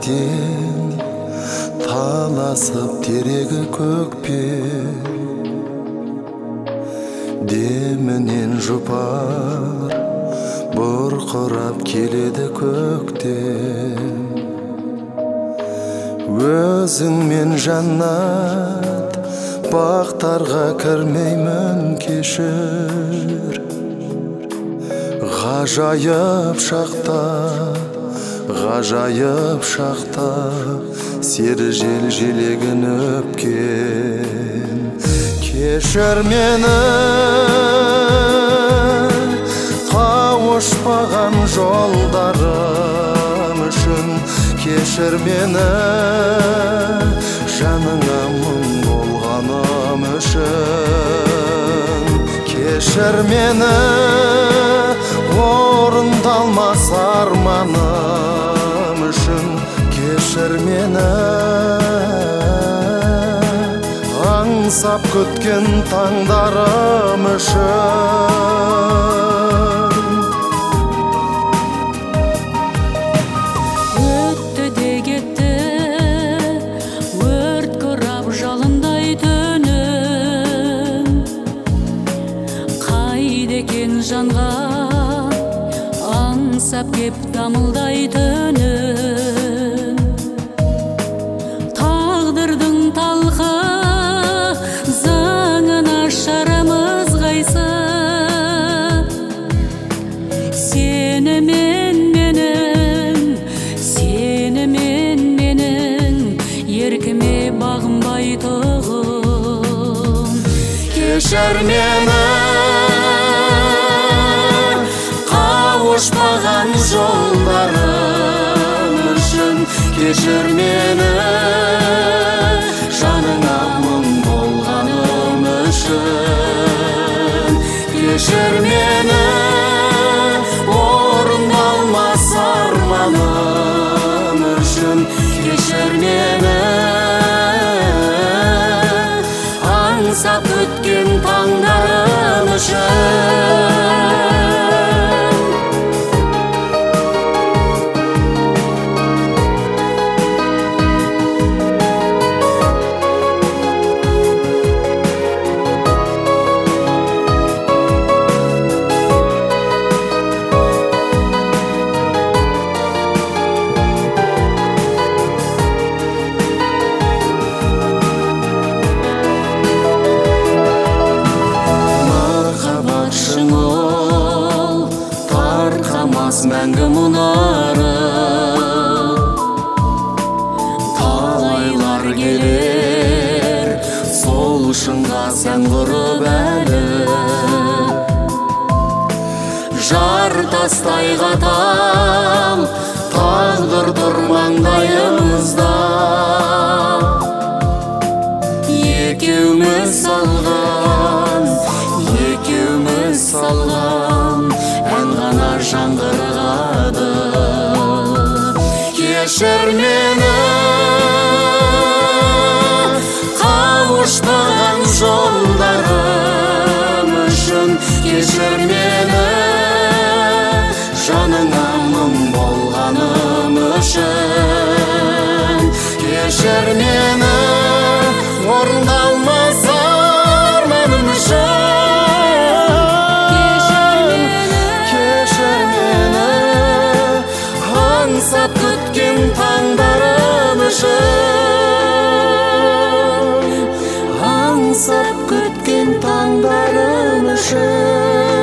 тең, таласып терегі көкпе. Демінен жұпар бұрқырап келеді көктем. Өзіңмен жаннат бақтарға кірмеймін, кешір. Ғажайып шақта сері жел желегін өпкен. Кешір мені қауышпаған жолдарым үшін. Кешір мені жаныңа мұң болғаным үшін. Кешір мені орындалмас арманым үшін. Кешір мені аңсап күткен таңдарым үшін. Өтті де кетті өрт құрап жалындай түнім. Қайда екен жанға аңсап кеп дамылдай түнім. Тағдырдың талқы заңына шарамыз қайсып. Сенімен менің еркіме бағынбай тұғым. Кешір мені қауышпаған жолдарым үшін. Кешір мені жаныңа мұң болғаным үшін. Кешір мені орындалмас арманым үшін. Кешір мені аңсап күткен таңдарым үшін. Мәңгі мұнары талайлар келер, сол шыңға сән құрып әлі. Жар тастай қатал тағдыр тұр маңдайымызда. Екеуміз салған ән ғана жаңғырғады. Кешір мені қауышпаған жолдарым үшін. Кешір мені жаныңа мұң болғаным үшін. Кешір мені орындалмас арманым үшін. Аңсап күткен таңдарым үшін. Аңсап күткен таңдарым үшін.